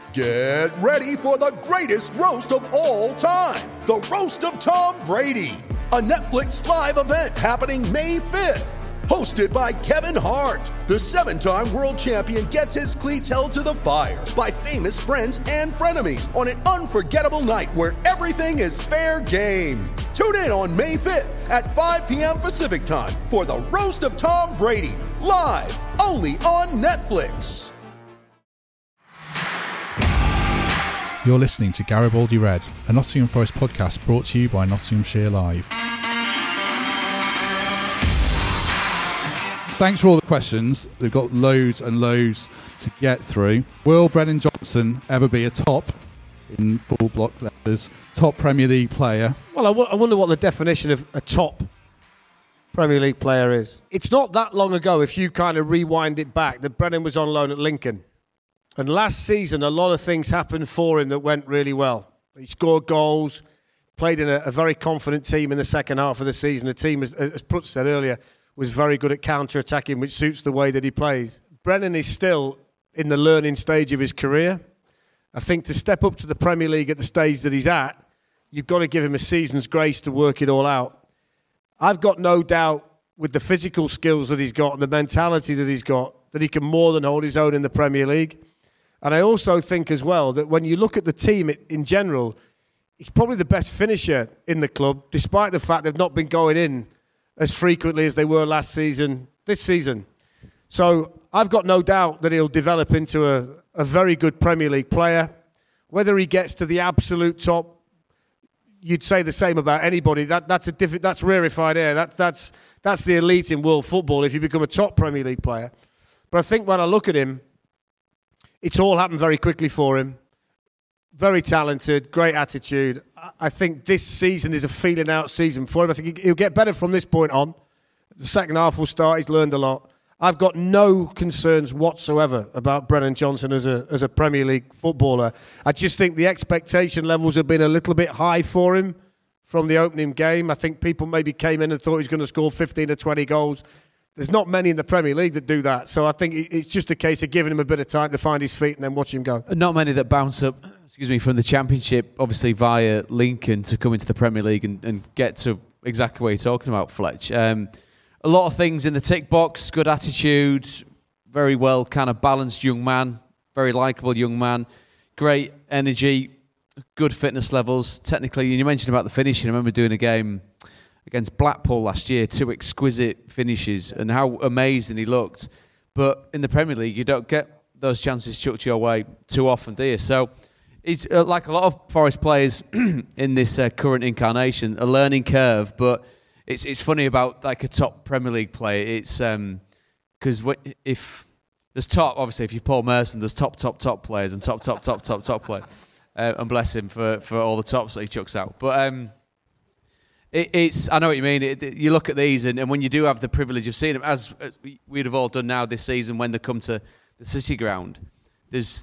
Get ready for the greatest roast of all time, the Roast of Tom Brady, a Netflix live event happening May 5th. Hosted by Kevin Hart, the 7-time world champion gets his cleats held to the fire by famous friends and frenemies on an unforgettable night where everything is fair game. Tune in on May 5th at 5 p.m. Pacific time for the Roast of Tom Brady, live only on Netflix. You're listening to Garibaldi Red, a Nottingham Forest podcast brought to you by Nottinghamshire Live. Thanks for all the questions. They've got loads and loads to get through. Will Brennan Johnson ever be a top, in full block letters, top Premier League player? Well, I wonder what the definition of a top Premier League player is. It's not that long ago, if you kind of rewind it back, that Brennan was on loan at Lincoln. And last season, a lot of things happened for him that went really well. He scored goals, played in a very confident team in the second half of the season. The team, as Prutz said earlier, was very good at counter-attacking, which suits the way that he plays. Brennan is still in the learning stage of his career. I think to step up to the Premier League at the stage that he's at, you've got to give him a season's grace to work it all out. I've got no doubt with the physical skills that he's got and the mentality that he's got, that he can more than hold his own in the Premier League. And I also think as well that when you look at the team in general, he's probably the best finisher in the club, despite the fact they've not been going in as frequently as they were last season, this season. So I've got no doubt that he'll develop into a very good Premier League player. Whether he gets to the absolute top, you'd say the same about anybody. That's rarefied air. That's the elite in world football if you become a top Premier League player. But I think when I look at him, it's all happened very quickly for him. Very talented, great attitude. I think this season is a feeling out season for him. I think he'll get better from this point on. The second half will start. He's learned a lot. I've got no concerns whatsoever about Brennan Johnson as a Premier League footballer. I just think the expectation levels have been a little bit high for him from the opening game. I think people maybe came in and thought he was going to score 15 or 20 goals. There's not many in the Premier League that do that. So I think it's just a case of giving him a bit of time to find his feet and then watch him go. Not many that bounce up, from the Championship, obviously via Lincoln, to come into the Premier League and get to exactly what you're talking about, Fletch. A lot of things in the tick box, good attitude, very well kind of balanced young man, very likeable young man, great energy, good fitness levels. Technically, and you mentioned about the finishing. I remember doing a game against Blackpool last year, 2 exquisite finishes, and how amazing he looked. But in the Premier League, you don't get those chances chucked your way too often, do you? So it's like a lot of Forest players in this current incarnation, a learning curve. But it's funny about like a top Premier League player. It's because if there's top, obviously, if you're Paul Merson, there's top players and top players. And bless him for all the tops that he chucks out. But I know what you mean. You look at these, and when you do have the privilege of seeing them, as we'd have all done now this season when they come to the City Ground, there's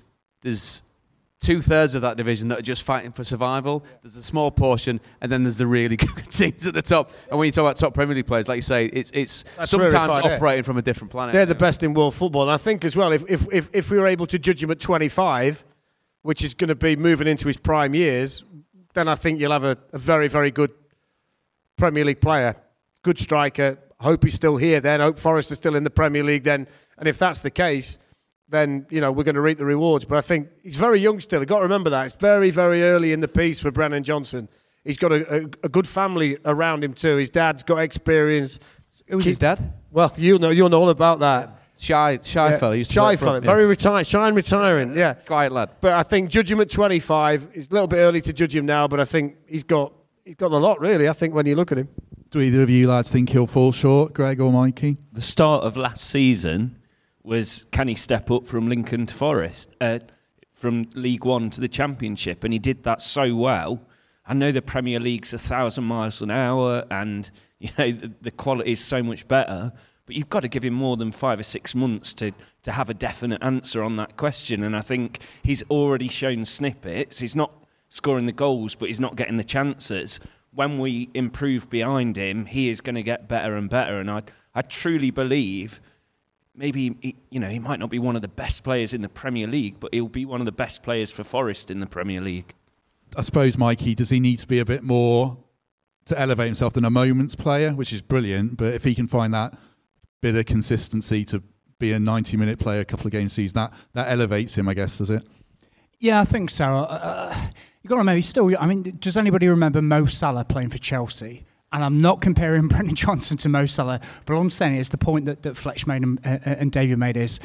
2/3 of that division that are just fighting for survival. There's a small portion, and then there's the really good teams at the top. And when you talk about top Premier League players, like you say, it's sometimes operating from a different planet. They're the best in world football. And I think as well, if we were able to judge him at 25, which is going to be moving into his prime years, then I think you'll have a very, very good Premier League player, good striker. Hope he's still here then. Hope Forest is still in the Premier League then. And if that's the case, then we're going to reap the rewards. But I think he's very young still. You've got to remember that. It's very, very early in the piece for Brennan Johnson. He's got a good family around him too. His dad's got experience. Who's his dad? Well, you'll know all about that. Shy fella. Shy fella. Very retired. Shy and retiring. Yeah. Quiet lad. But I think judge him at 25. It's a little bit early to judge him now, but I think he's got a lot, really, I think, when you look at him. Do either of you lads think he'll fall short, Greg or Mikey? The start of last season was, can he step up from Lincoln to Forest, from League One to the Championship? And he did that so well. I know the Premier League's 1,000 miles an hour and the quality is so much better, but you've got to give him more than 5 or 6 months to have a definite answer on that question. And I think he's already shown snippets. He's not scoring the goals, but he's not getting the chances. When we improve behind him, he is going to get better and better. And I truly believe maybe he might not be one of the best players in the Premier League, but he'll be one of the best players for Forest in the Premier League. I suppose, Mikey, does he need to be a bit more to elevate himself than a moments player, which is brilliant, but if he can find that bit of consistency to be a 90-minute player a couple of games a season, that elevates him, I guess, does it? Yeah, I think so. You've got to maybe still... I mean, does anybody remember Mo Salah playing for Chelsea? And I'm not comparing Brendan Johnson to Mo Salah, but all I'm saying is the point that Fletch made and David made is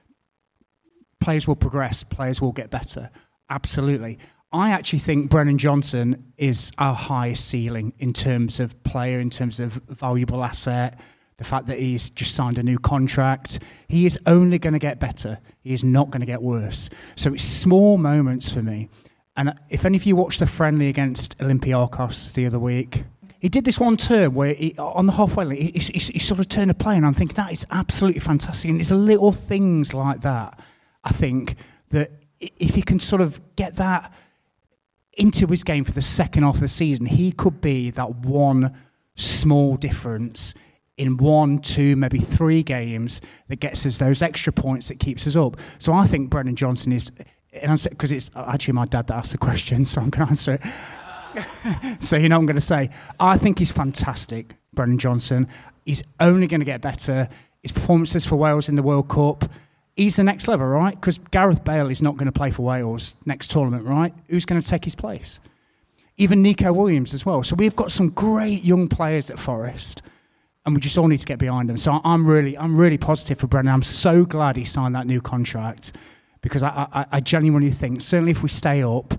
players will progress, players will get better. Absolutely. I actually think Brendan Johnson is our highest ceiling in terms of player, in terms of valuable asset. The fact that he's just signed a new contract. He is only going to get better. He is not going to get worse. So it's small moments for me. And if any of you watched the friendly against Olympiacos the other week, he did this one turn where on the halfway line, he sort of turned a play, and I'm thinking that is absolutely fantastic. And it's little things like that, I think, that if he can sort of get that into his game for the second half of the season, he could be that one small difference in 1, 2, maybe 3 games that gets us those extra points that keeps us up. So I think Brendan Johnson is, because it's actually my dad that asked the question, so I'm going to answer it. So you know what I'm going to say. I think he's fantastic, Brendan Johnson. He's only going to get better. His performances for Wales in the World Cup, he's the next level, right? Because Gareth Bale is not going to play for Wales next tournament, right? Who's going to take his place? Even Nico Williams as well. So we've got some great young players at Forest, and we just all need to get behind them. So I'm really positive for Brendan. I'm so glad he signed that new contract, because I genuinely think, certainly if we stay up,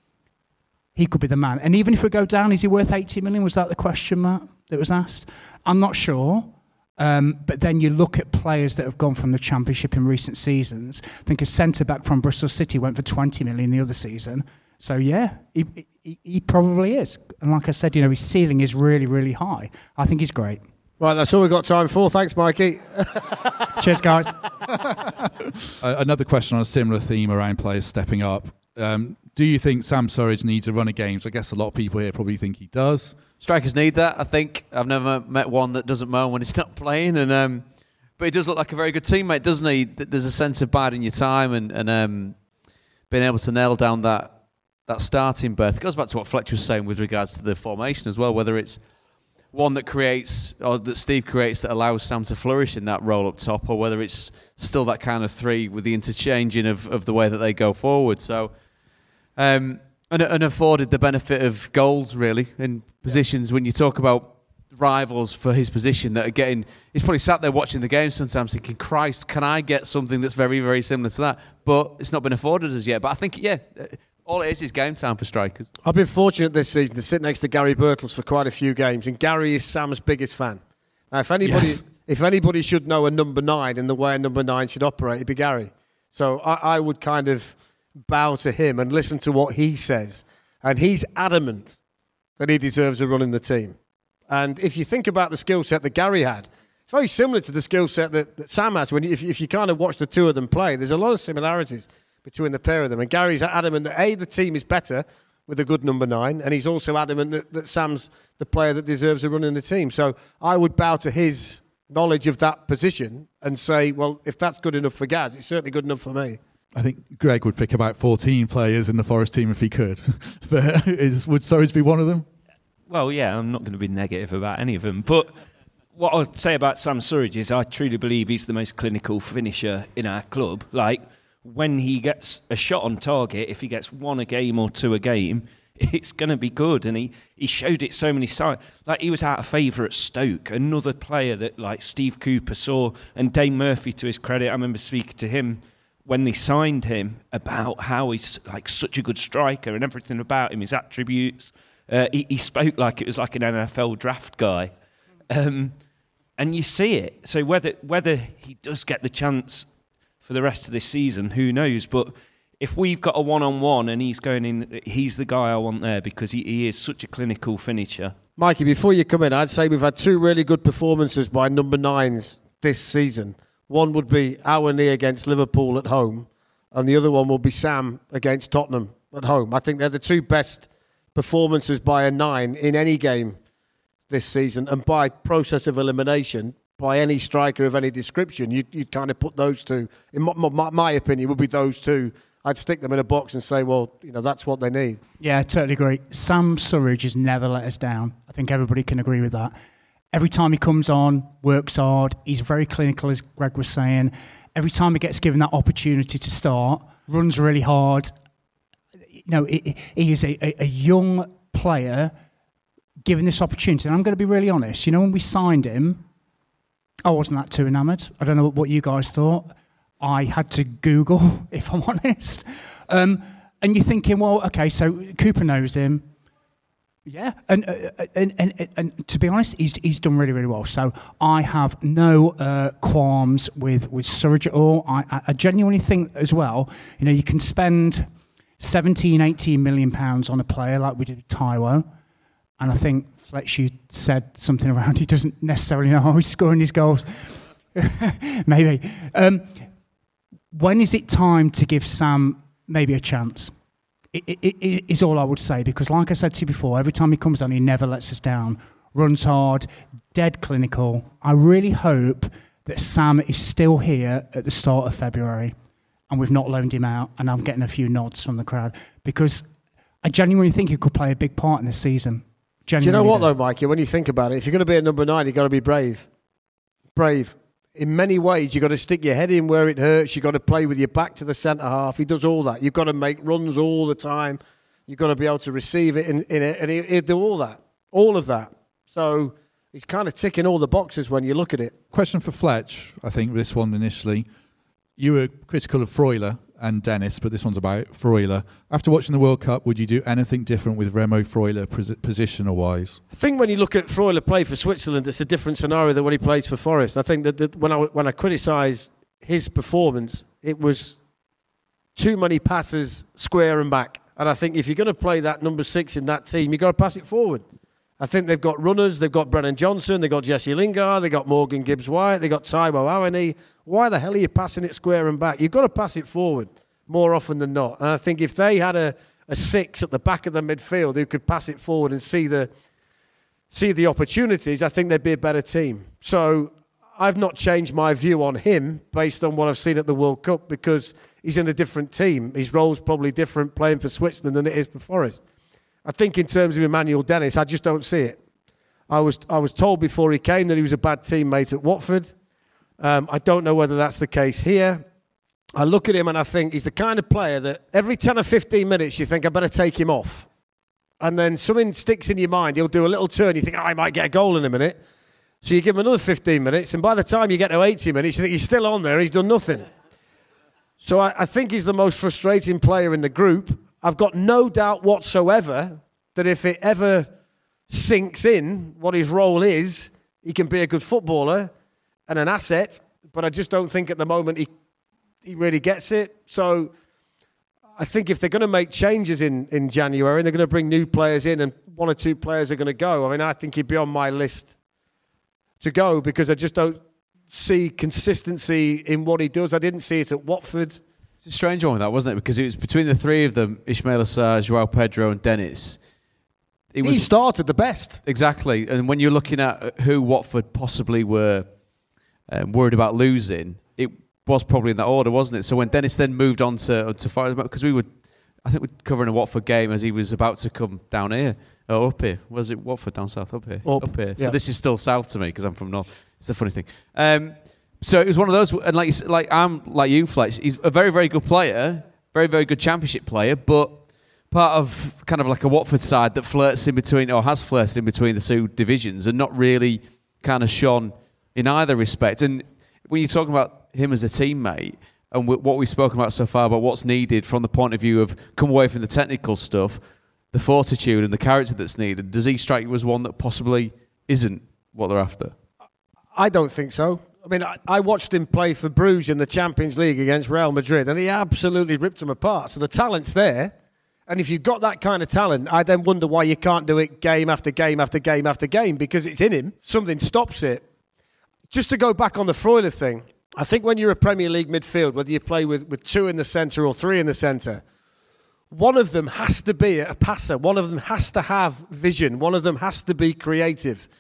he could be the man. And even if we go down, is he worth 80 million? Was that the question, Matt, that was asked? I'm not sure. But then you look at players that have gone from the Championship in recent seasons. I think a centre-back from Bristol City went for 20 million the other season. So, yeah, he probably is. And like I said, his ceiling is really, really high. I think he's great. Right, that's all we've got time for. Thanks, Mikey. Cheers, guys. Another question on a similar theme around players stepping up. Do you think Sam Surridge needs a run of games? I guess a lot of people here probably think he does. Strikers need that, I think. I've never met one that doesn't moan when he's not playing. But he does look like a very good teammate, doesn't he? There's a sense of biding your time and being able to nail down that starting berth. It goes back to what Fletch was saying with regards to the formation as well, whether it's one that creates, or that Steve creates, that allows Sam to flourish in that role up top, or whether it's still that kind of 3 with the interchanging of the way that they go forward. So... And afforded the benefit of goals, really, in positions when you talk about rivals for his position that are getting... He's probably sat there watching the game sometimes thinking, Christ, can I get something that's very, very similar to that? But it's not been afforded as yet. But I think, all it is game time for strikers. I've been fortunate this season to sit next to Gary Birtles for quite a few games, and Gary is Sam's biggest fan. Now, if anybody should know a number 9 in the way a number 9 should operate, it'd be Gary. So I would kind of bow to him and listen to what he says. And he's adamant that he deserves a run in the team. And if you think about the skill set that Gary had, it's very similar to the skill set that Sam has. If you kind of watch the two of them play, there's a lot of similarities between the pair of them. And Gary's adamant that, the team is better with a good number 9, and he's also adamant that Sam's the player that deserves a run in the team. So I would bow to his knowledge of that position and say, well, if that's good enough for Gaz, it's certainly good enough for me. I think Greg would pick about 14 players in the Forest team if he could. But would Surridge be one of them? Well, yeah, I'm not going to be negative about any of them. But what I'll say about Sam Surridge is I truly believe he's the most clinical finisher in our club. Like, when he gets a shot on target, if he gets 1 a game or 2 a game, it's going to be good. And he showed it so many times. Like, he was out of favour at Stoke. Another player that, like, Steve Cooper saw, and Dane Murphy, to his credit, I remember speaking to him when they signed him about how he's like such a good striker and everything about him, his attributes. He spoke like it was like an NFL draft guy. And you see it. So whether he does get the chance for the rest of this season, who knows? But if we've got a one-on-one and he's going in, he's the guy I want there, because he is such a clinical finisher. Mikey, before you come in, I'd say we've had 2 really good performances by number 9s this season. One would be Awani against Liverpool at home, and the other one will be Sam against Tottenham at home. I think they're the 2 best performances by a 9 in any game this season, and by process of elimination, by any striker of any description. You'd kind of put those two, in my opinion, would be those two. I'd stick them in a box and say, well, that's what they need. Yeah, I totally agree. Sam Surridge has never let us down. I think everybody can agree with that. Every time he comes on, works hard. He's very clinical, as Greg was saying. Every time he gets given that opportunity to start, runs really hard. He is a young player given this opportunity. And I'm going to be really honest. When we signed him, I wasn't that too enamoured. I don't know what you guys thought. I had to Google, if I'm honest. And you're thinking, well, okay, so Cooper knows him. Yeah, and to be honest, he's done really, really well. So I have no qualms with Surridge at all. I genuinely think as well, you can spend 17, 18 million pounds on a player like we did with Taiwo, and I think Fletch, you said something around he doesn't necessarily know how he's scoring his goals. Maybe. When is it time to give Sam maybe a chance? It is all I would say, because like I said to you before, every time he comes on, he never lets us down. Runs hard, dead clinical. I really hope that Sam is still here at the start of February and we've not loaned him out, and I'm getting a few nods from the crowd, because I genuinely think he could play a big part in this season. Do you know what, though, Mikey? When you think about it, if you're going to be a number 9, you've got to be brave. Brave. In many ways, you've got to stick your head in where it hurts. You've got to play with your back to the centre half. He does all that. You've got to make runs all the time. You've got to be able to receive it in it. And he'll do all that. All of that. So he's kind of ticking all the boxes when you look at it. Question for Fletch, I think, this one initially. You were critical of Freuler and Dennis, but this one's about Freuler. After watching the World Cup, would you do anything different with Remo Freuler positional-wise? I think when you look at Freuler play for Switzerland, it's a different scenario than when he plays for Forest. I think that when I criticised his performance, it was too many passes square and back. And I think if you're going to play that number 6 in that team, you've got to pass it forward. I think they've got runners, they've got Brennan Johnson, they've got Jesse Lingard, they've got Morgan Gibbs-White, they've got Taiwo Awoniyi. Why the hell are you passing it square and back? You've got to pass it forward more often than not. And I think if they had a 6 at the back of the midfield who could pass it forward and see the opportunities, I think they'd be a better team. So I've not changed my view on him based on what I've seen at the World Cup, because he's in a different team. His role's probably different playing for Switzerland than it is for Forest. I think in terms of Emmanuel Dennis, I just don't see it. I was told before he came that he was a bad teammate at Watford. I don't know whether that's the case here. I look at him and I think he's the kind of player that every 10 or 15 minutes you think, I better take him off. And then something sticks in your mind. He'll do a little turn. You think, I might get a goal in a minute. So you give him another 15 minutes. And by the time you get to 80 minutes, you think he's still on there. He's done nothing. So I think he's the most frustrating player in the group. I've got no doubt whatsoever that if it ever sinks in what his role is, he can be a good footballer and an asset, but I just don't think at the moment he really gets it. So I think if they're going to make changes in January and they're going to bring new players in and 1 or 2 players are going to go, I mean, I think he'd be on my list to go, because I just don't see consistency in what he does. I didn't see it at Watford. It's a strange one with that, wasn't it? Because it was between the 3 of them, Ismail Assar, João Pedro and Dennis. He started the best. Exactly. And when you're looking at who Watford possibly were worried about losing, it was probably in that order, wasn't it? So when Dennis then moved on to Forest, because I think we're covering a Watford game as he was about to come down here, or up here. Was it Watford down south? Up here? Up here. Yeah. So this is still south to me because I'm from north. It's a funny thing. So it was one of those, and I'm like you, Fletch. He's a very, very good player, very, very good championship player, but part of kind of like a Watford side that flirts in between, or has flirted in between the 2 divisions, and not really kind of shone in either respect. And when you're talking about him as a teammate, and what we've spoken about so far about what's needed from the point of view of come away from the technical stuff, the fortitude and the character that's needed, does he strike you as one that possibly isn't what they're after? I don't think so. I mean, I watched him play for Bruges in the Champions League against Real Madrid, and he absolutely ripped them apart. So the talent's there. And if you've got that kind of talent, I then wonder why you can't do it game after game after game after game, because it's in him. Something stops it. Just to go back on the Freuler thing, I think when you're a Premier League midfield, whether you play with 2 in the centre or 3 in the centre, one of them has to be a passer. One of them has to have vision. One of them has to be creative.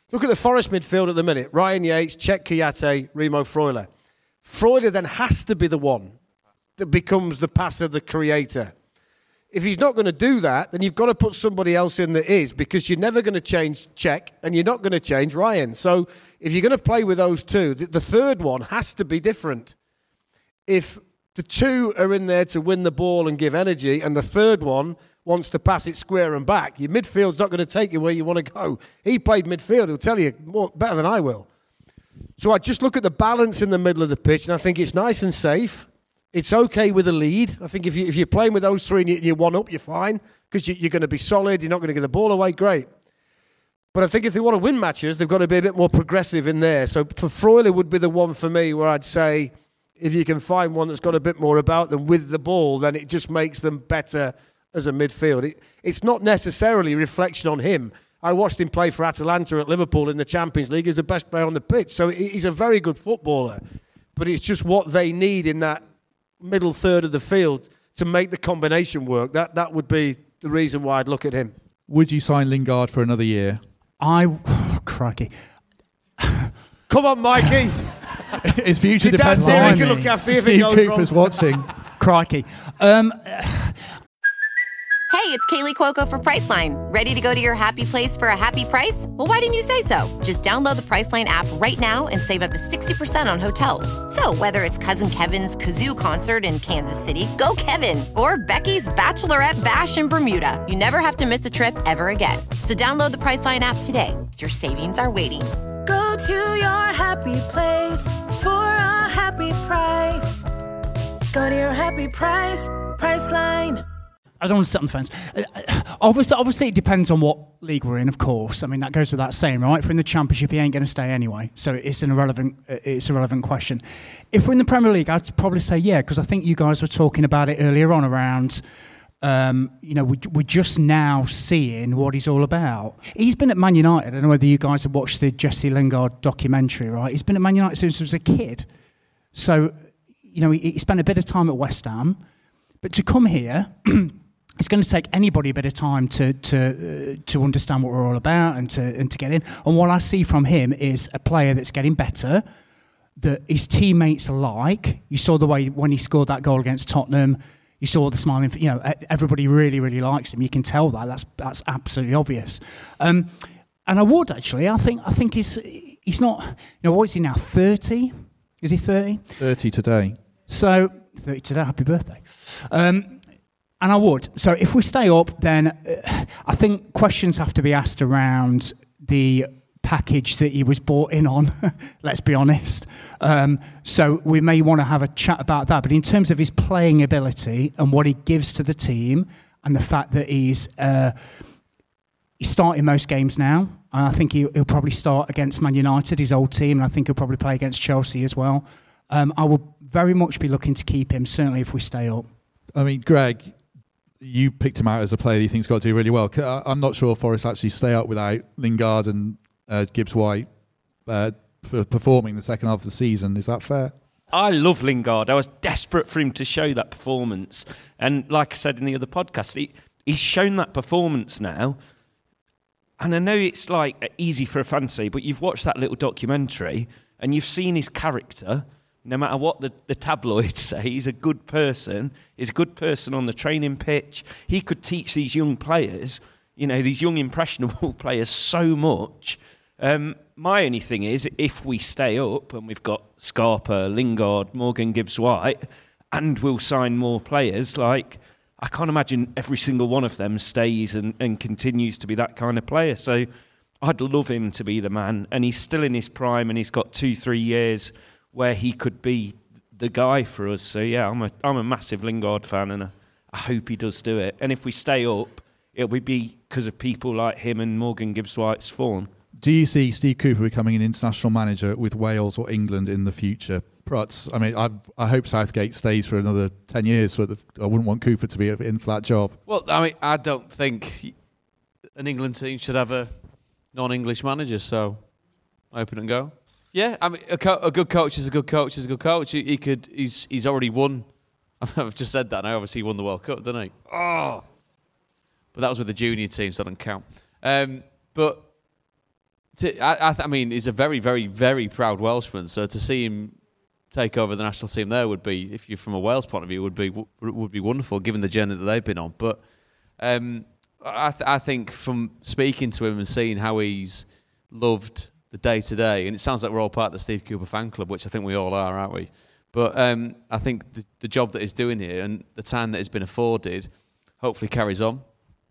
Look at the Forest midfield at the minute. Ryan Yates, Cech Kouyaté, Remo Freuler. Freuler then has to be the one that becomes the passer, the creator. If he's not going to do that, then you've got to put somebody else in that is, because you're never going to change Cech and you're not going to change Ryan. So if you're going to play with those two, the third one has to be different. If the two are in there to win the ball and give energy, and the third one wants to pass it square and back, your midfield's not going to take you where you want to go. He played midfield, he'll tell you better than I will. So I just look at the balance in the middle of the pitch, and I think it's nice and safe. It's okay with a lead. I think if you're playing with those three and you're one up, you're fine, because you're going to be solid. You're not going to give the ball away. Great. But I think if they want to win matches, they've got to be a bit more progressive in there. So for Freuler would be the one for me where I'd say if you can find one that's got a bit more about them with the ball, then it just makes them better as a midfield. It's not necessarily a reflection on him. I watched him play for Atalanta at Liverpool in the Champions League. He's the best player on the pitch. So he's a very good footballer. But it's just what they need in that middle third of the field to make the combination work. That would be the reason why I'd look at him. Would you sign Lingard for another year? Crikey. Come on, Mikey. His future Your depends dad's on here, he him. can look after you if it Steve goes Cooper's wrong. watching. Crikey. Hey, it's Kaylee Cuoco for Priceline. Ready to go to your happy place for a happy price? Well, why didn't you say so? Just download the Priceline app right now and save up to 60% on hotels. So whether it's Cousin Kevin's Kazoo Concert in Kansas City, go Kevin, or Becky's Bachelorette Bash in Bermuda, you never have to miss a trip ever again. So download the Priceline app today. Your savings are waiting. Go to your happy place for a happy price. Go to your happy price, Priceline. I don't want to sit on the fence. Obviously, it depends on what league we're in, of course. I mean, that goes without saying, right? If we're in the Championship, he ain't going to stay anyway. So it's a relevant question. If we're in the Premier League, I'd probably say yeah, because I think you guys were talking about it earlier on around, we're just now seeing what he's all about. He's been at Man United. I don't know whether you guys have watched the Jesse Lingard documentary, right? He's been at Man United since he was a kid. So, he spent a bit of time at West Ham. But to come here... It's going to take anybody a bit of time to understand what we're all about and to get in. And what I see from him is a player that's getting better, that his teammates like. You saw the way when he scored that goal against Tottenham. You saw the smiling. Everybody really, really likes him. You can tell that. That's absolutely obvious. And I would actually. I think he's not. What is he now? 30? Is he 30? 30 today. So 30 today. Happy birthday. And I would. So if we stay up, then I think questions have to be asked around the package that he was bought in on, let's be honest. So we may want to have a chat about that. But in terms of his playing ability and what he gives to the team and the fact that he's starting most games now, and I think he'll probably start against Man United, his old team, and I think he'll probably play against Chelsea as well. I will very much be looking to keep him, certainly if we stay up. I mean, Greg... You picked him out as a player that you think's got to do really well. I'm not sure Forest actually stay up without Lingard and Gibbs-White performing the second half of the season. Is that fair? I love Lingard. I was desperate for him to show that performance. And like I said in the other podcast, he's shown that performance now. And I know it's like easy for a fan to say, but you've watched that little documentary and you've seen his character. No matter what the tabloids say, he's a good person. He's a good person on the training pitch. He could teach these young players, these young impressionable players so much. My only thing is, if we stay up and we've got Scarpa, Lingard, Morgan Gibbs-White, and we'll sign more players, I can't imagine every single one of them stays and continues to be that kind of player. So I'd love him to be the man. And he's still in his prime and he's got 2-3 years where he could be the guy for us. So yeah, I'm a massive Lingard fan, and I hope he does do it. And if we stay up, it'll be because of people like him and Morgan Gibbs-White's form. Do you see Steve Cooper becoming an international manager with Wales or England in the future? Pruts, I mean, I hope Southgate stays for another 10 years. I wouldn't want Cooper to be in for that job. Well, I mean, I don't think an England team should have a non-English manager, so open and go. Yeah, I mean, a good coach is a good coach is a good coach. He's already won. I've just said that, and obviously he won the World Cup, didn't he? Oh, but that was with the junior team, so that doesn't count. But I mean, he's a very, very, very proud Welshman. So to see him take over the national team there would be, if you're from a Wales point of view, would be wonderful, given the journey that they've been on. But I think from speaking to him and seeing how he's loved the day-to-day, and it sounds like we're all part of the Steve Cooper fan club, which I think we all are, aren't we? But I think the job that he's doing here and the time that he's been afforded hopefully carries on.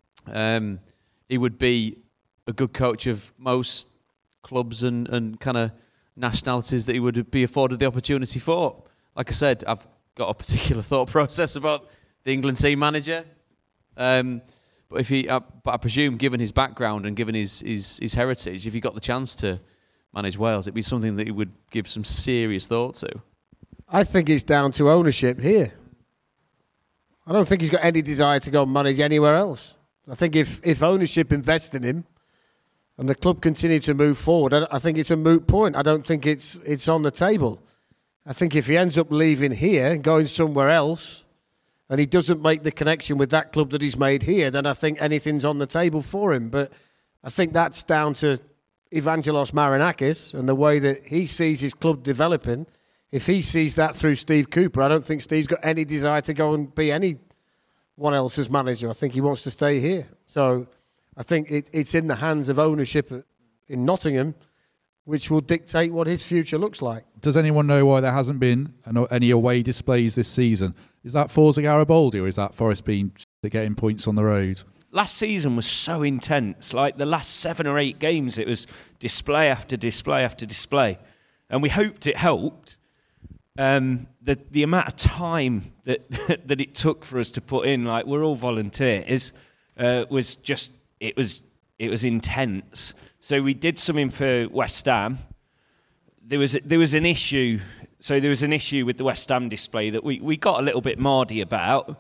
He would be a good coach of most clubs and kind of nationalities that he would be afforded the opportunity for. Like I said, I've got a particular thought process about the England team manager. But I presume, given his background and given his heritage, if he got the chance to manage Wales, it'd be something that he would give some serious thought to. I think it's down to ownership here. I don't think he's got any desire to go and manage anywhere else. I think if ownership invests in him and the club continue to move forward, I think it's a moot point. I don't think it's on the table. I think if he ends up leaving here and going somewhere else, and he doesn't make the connection with that club that he's made here, then I think anything's on the table for him. But I think that's down to Evangelos Marinakis and the way that he sees his club developing. If he sees that through Steve Cooper, I don't think Steve's got any desire to go and be anyone else's manager. I think he wants to stay here. So I think it's in the hands of ownership in Nottingham, which will dictate what his future looks like. Does anyone know why there hasn't been any away displays this season? Is that Forza Garibaldi, or is that Forest being getting points on the road? Last season was so intense. Like the last 7 or 8 games, it was display after display after display. And we hoped it helped. The amount of time that it took for us to put in, like we're all volunteers, was just it was intense. So we did something for West Ham. There was an issue. So there was an issue with the West Ham display that we got a little bit mardy about.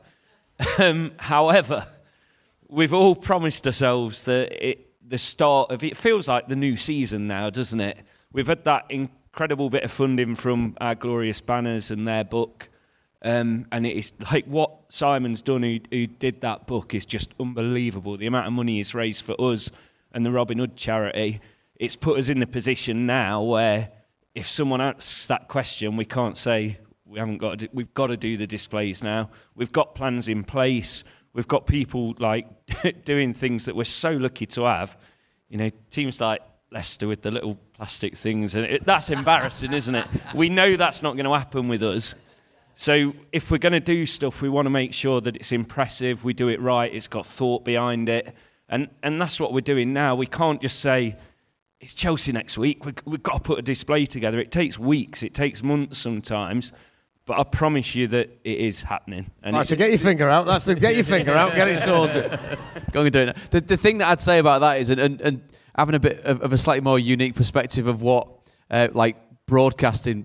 However, we've all promised ourselves that the start of it feels like the new season now, doesn't it? We've had that incredible bit of funding from our Glorious Banners and their book. And it is like what Simon's done, who did that book, is just unbelievable. The amount of money he's raised for us and the Robin Hood charity, it's put us in the position now where if someone asks that question, we can't say we've got to do the displays now. We've got plans in place. We've got people like doing things that we're so lucky to have. You know, teams like Leicester with the little plastic things, and that's embarrassing, isn't it? We know that's not going to happen with us. So if we're going to do stuff, we want to make sure that it's impressive, we do it right, it's got thought behind it. And that's what we're doing now. We can't just say, it's Chelsea next week, we've got to put a display together. It takes weeks, it takes months sometimes, but I promise you that it is happening. And right, so get your finger out, get your finger out, get it sorted. Go and do it now. The thing that I'd say about that is, and having a bit of a slightly more unique perspective of what like broadcasting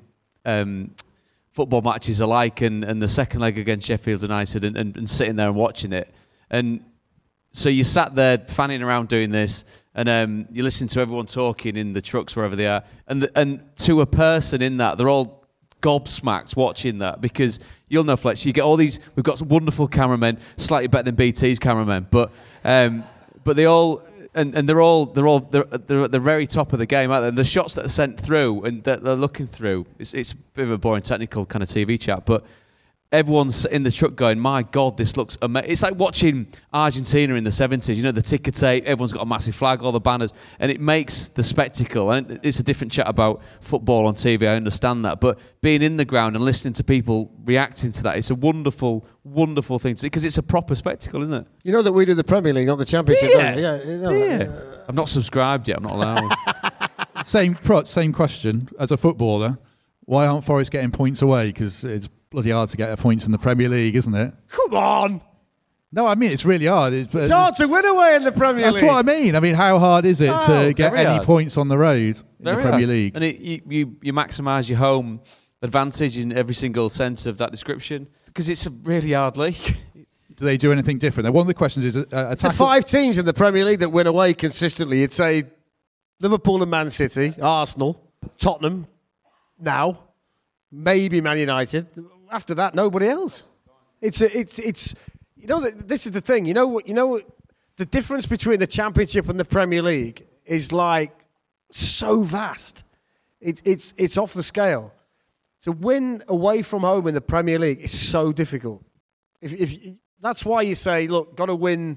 football matches are like, and the second leg against Sheffield United, and sitting there and watching it. And so you sat there fanning around doing this, and you listen to everyone talking in the trucks, wherever they are, and to a person in that, they're all gobsmacked watching that, because you'll know, Fletch, you get all these, we've got some wonderful cameramen, slightly better than BT's cameramen, but they all... And they're at the very top of the game, aren't they? And the shots that are sent through and that they're looking through, it's a bit of a boring technical kind of TV chat, but everyone's in the truck going, my God, this looks amazing. It's like watching Argentina in the 70s, you know, the ticker tape, everyone's got a massive flag, all the banners, and it makes the spectacle. And it's a different chat about football on TV, I understand that, but being in the ground and listening to people reacting to that, it's a wonderful, wonderful thing to see, because it's a proper spectacle, isn't it? You know that we do the Premier League, not the Championship, don't you? Yeah. I've not subscribed yet, I'm not allowed. Same question. As a footballer, why aren't Forest getting points away? Because it's bloody hard to get points in the Premier League, isn't it? Come on! No, I mean, it's really hard. It's hard to win away in the Premier League. That's what I mean. I mean, how hard is it to get any points on the road in the Premier League? And you maximise your home advantage in every single sense of that description, because it's a really hard league. Do they do anything different? One of the questions is... The 5 teams in the Premier League that win away consistently, you'd say Liverpool and Man City, Arsenal, Tottenham, now, maybe Man United. After that, nobody else. It's you know, this is the thing. You know what? The difference between the Championship and the Premier League is like so vast. It's off the scale. To win away from home in the Premier League is so difficult. If that's why you say, look, got to win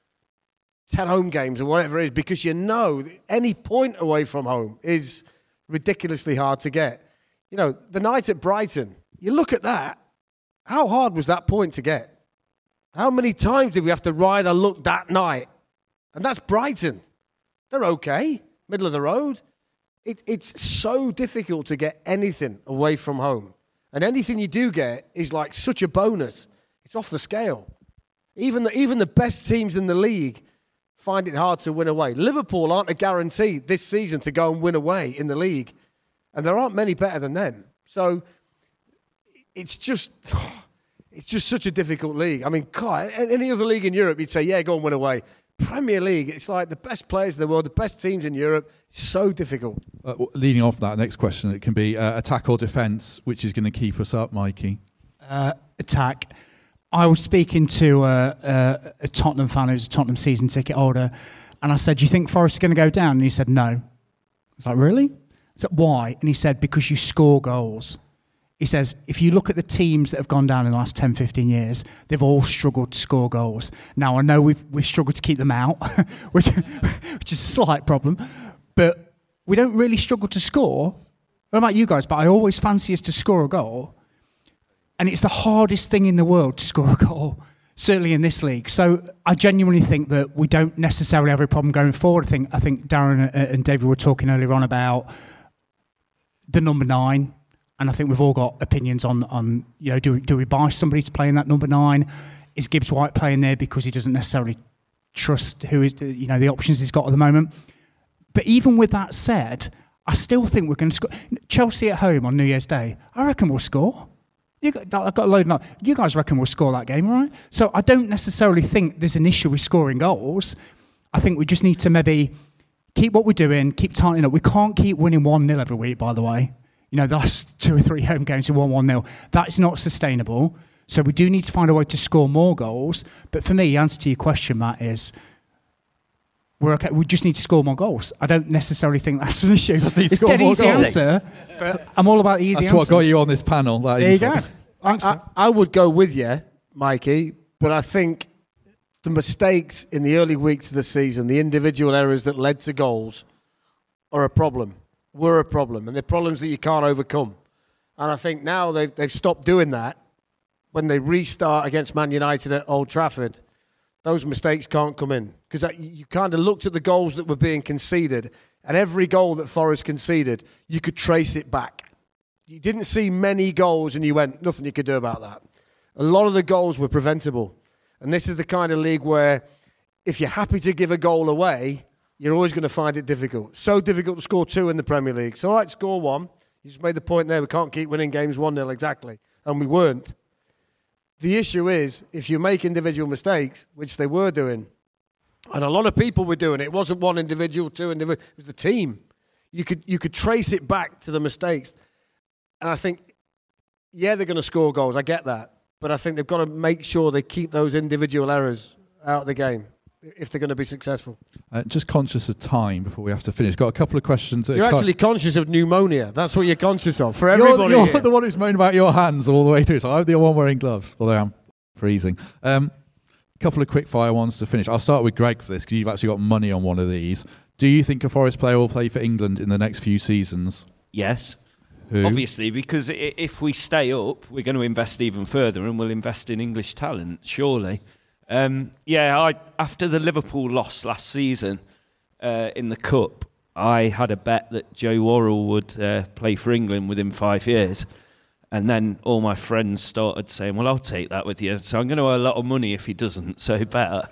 10 home games or whatever it is, because you know any point away from home is ridiculously hard to get. You know, the night at Brighton, you look at that, how hard was that point to get? How many times did we have to ride a look that night? And that's Brighton. They're okay, middle of the road. It's so difficult to get anything away from home. And anything you do get is like such a bonus. It's off the scale. Even the best teams in the league find it hard to win away. Liverpool aren't a guarantee this season to go and win away in the league. And there aren't many better than them. So it's just such a difficult league. I mean, God, any other league in Europe, you'd say, yeah, go and win away. Premier League, it's like the best players in the world, the best teams in Europe. It's so difficult. Leading off that next question, it can be attack or defence, which is going to keep us up, Mikey? Attack. I was speaking to a Tottenham fan who's a Tottenham season ticket holder, and I said, do you think Forest are going to go down? And he said, no. I was like, really? I said, why? And he said, because you score goals. He says, if you look at the teams that have gone down in the last 10, 15 years, they've all struggled to score goals. Now, I know we've struggled to keep them out, which is a slight problem, but we don't really struggle to score. I don't know about you guys, but I always fancy us to score a goal. And it's the hardest thing in the world to score a goal, certainly in this league. So I genuinely think that we don't necessarily have a problem going forward. I think Darren and David were talking earlier on about the number 9. And I think we've all got opinions on you know, do we buy somebody to play in that number 9? Is Gibbs White playing there because he doesn't necessarily trust who is the options he's got at the moment? But even with that said, I still think we're going to score. Chelsea at home on New Year's Day, I reckon we'll score. I've got a load of. You guys reckon we'll score that game, right? So I don't necessarily think there's an issue with scoring goals. I think we just need to maybe keep what we're doing, keep tightening up. We can't keep winning 1-0 every week, by the way. You know, the last 2 or 3 home games are 1-0. That's not sustainable. So we do need to find a way to score more goals. But for me, the answer to your question, Matt, is we're okay. We just need to score more goals. I don't necessarily think that's an issue. It's a dead easy answer, but I'm all about the easy answers. That's what got you on this panel. There you go. I would go with you, Mikey, but I think the mistakes in the early weeks of the season, the individual errors that led to goals, are a problem. Were a problem, and they're problems that you can't overcome. And I think now they've stopped doing that. When they restart against Man United at Old Trafford, those mistakes can't come in. Because you kind of looked at the goals that were being conceded, and every goal that Forest conceded, you could trace it back. You didn't see many goals, and you went, nothing you could do about that. A lot of the goals were preventable. And this is the kind of league where if you're happy to give a goal away, you're always going to find it difficult. So difficult to score 2 in the Premier League. So, all right, score 1. You just made the point there, we can't keep winning games 1-0 exactly. And we weren't. The issue is, if you make individual mistakes, which they were doing, and a lot of people were doing it wasn't one individual, 2 individuals, it was the team. You could trace it back to the mistakes. And I think, yeah, they're going to score goals. I get that. But I think they've got to make sure they keep those individual errors out of the game if they're going to be successful. Just conscious of time before we have to finish. Got a couple of questions. You're actually conscious of pneumonia. That's what you're conscious of. For everybody You're the one who's moaned about your hands all the way through. So I'm the one wearing gloves, although I'm freezing. A couple of quick fire ones to finish. I'll start with Greg for this because you've actually got money on one of these. Do you think a Forest player will play for England in the next few seasons? Yes. Who? Obviously, because if we stay up, we're going to invest even further and we'll invest in English talent, surely. After the Liverpool loss last season in the Cup, I had a bet that Joe Worrell would play for England within 5 years. And then all my friends started saying, well, I'll take that with you. So I'm going to owe a lot of money if he doesn't, so better.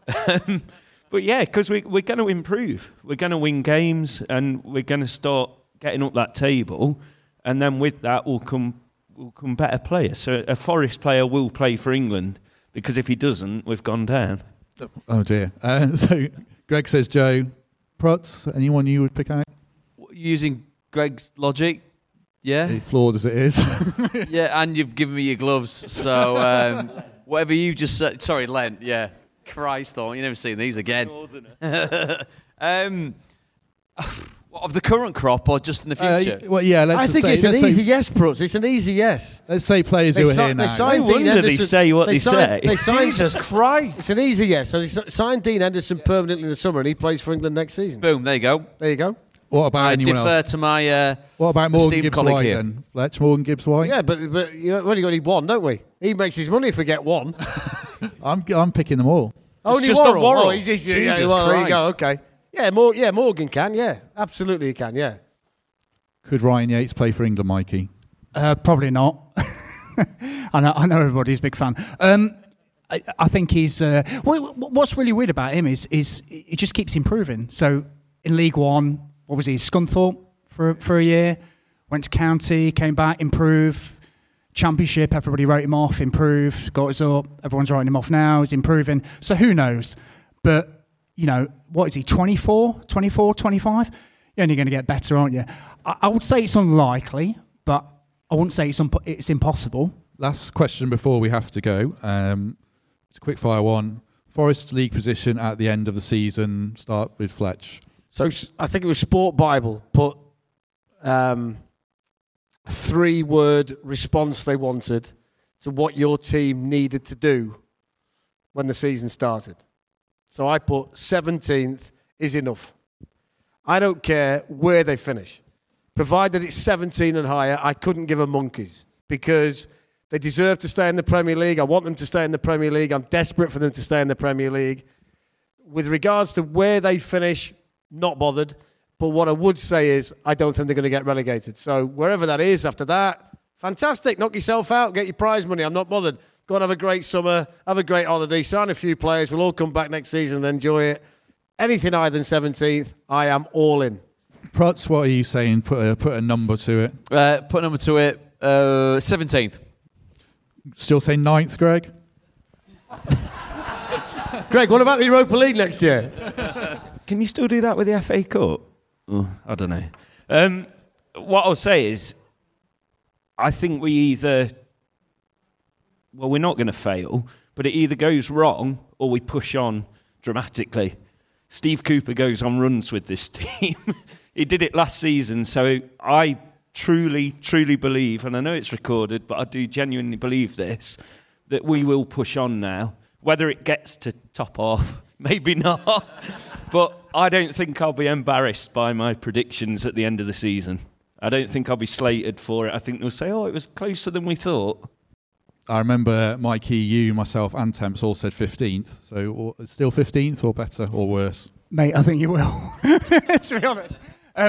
But yeah, because we're going to improve. We're going to win games and we're going to start getting up that table. And then with that will come better players. So a Forest player will play for England. Because if he doesn't, we've gone down. Oh, dear. So Greg says Joe. Protz, anyone you would pick out? Using Greg's logic, yeah. Flawed as it is. Yeah, and you've given me your gloves. So whatever you just said. Sorry, Len. Yeah. Christ, you've never seen these again. What, of the current crop or just in the future? Well, yeah. I think it's an easy yes, Prutz. It's an easy yes. Let's say players who are here now. No wonder they say what they say. Jesus Christ! It's an easy yes. So they signed Dean Henderson permanently in the summer, and he plays for England next season. Boom, there you go. There you go. What about I anyone defer else? to my What about Morgan esteemed Gibbs-White colleague here. then? Fletch, Morgan Gibbs-White? Yeah, but you know, we only got need one, don't we? He makes his money if we get one. I'm picking them all. Only just a Worrell. Worrell. Oh, he's Jesus well, there you Christ. go. Okay. Yeah, Morgan can. Yeah, absolutely he can. Yeah. Could Ryan Yates play for England, Mikey? Probably not. I know everybody's a big fan. I think he's. What's really weird about him is he just keeps improving. So in League One, what was he? Scunthorpe for a year. Went to County, came back, improved. Championship, everybody wrote him off, improved, got us up. Everyone's writing him off now. He's improving. So who knows? But, you know, what is he, 24, 25? You're only going to get better, aren't you? I would say it's unlikely, but I wouldn't say it's impossible. Last question before we have to go. It's a quick fire one. Forest's league position at the end of the season. Start with Fletch. So I think it was Sport Bible put a 3-word response they wanted to what your team needed to do when the season started. So I put 17th is enough. I don't care where they finish. Provided it's 17 and higher, I couldn't give a monkeys because they deserve to stay in the Premier League. I want them to stay in the Premier League. I'm desperate for them to stay in the Premier League. With regards to where they finish, not bothered. But what I would say is I don't think they're going to get relegated. So wherever that is after that, fantastic. Knock yourself out. Get your prize money. I'm not bothered. Go and have a great summer. Have a great holiday. Sign a few players. We'll all come back next season and enjoy it. Anything higher than 17th, I am all in. Prutz, what are you saying? Put a number to it. Put a number to it. 17th. Still say 9th, Greg? Greg, what about the Europa League next year? Can you still do that with the FA Cup? Oh, I don't know. What I'll say is, I think we're not going to fail, but it either goes wrong or we push on dramatically. Steve Cooper goes on runs with this team. He did it last season, so I truly, truly believe, and I know it's recorded, but I do genuinely believe this, that we will push on now. Whether it gets to top half, maybe not. But I don't think I'll be embarrassed by my predictions at the end of the season. I don't think I'll be slated for it. I think they'll say, it was closer than we thought. I remember Mikey, you, myself and Temps all said 15th. So still 15th or better or worse? Mate, I think you will, to be honest.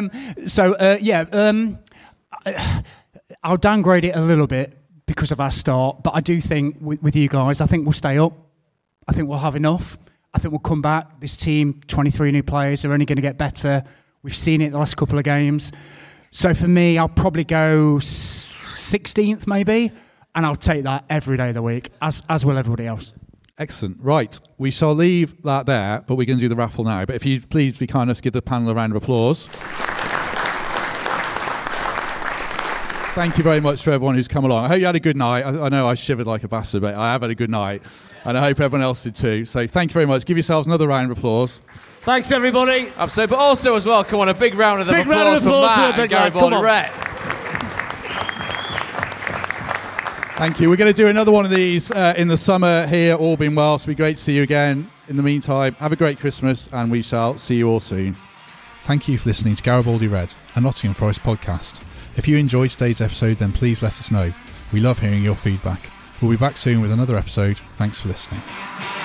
I'll downgrade it a little bit because of our start. But I do think with you guys, I think we'll stay up. I think we'll have enough. I think we'll come back. This team, 23 new players, are only going to get better. We've seen it the last couple of games. So for me, I'll probably go 16th maybe, and I'll take that every day of the week, as will everybody else. Excellent. Right, we shall leave that there, but we're going to do the raffle now. But if you'd please be kind enough to give the panel a round of applause. Thank you very much for everyone who's come along. I hope you had a good night. I know I shivered like a bastard, but I have had a good night. And I hope everyone else did too. So thank you very much. Give yourselves another round of applause. Thanks, everybody. Absolutely. But also as well, come on, a big round of applause for Matt and Gary Balderette. Thank you. We're going to do another one of these in the summer here, all being well. So it'll be great to see you again. In the meantime, have a great Christmas and we shall see you all soon. Thank you for listening to Garibaldi Red, a Nottingham Forest podcast. If you enjoyed today's episode, then please let us know. We love hearing your feedback. We'll be back soon with another episode. Thanks for listening.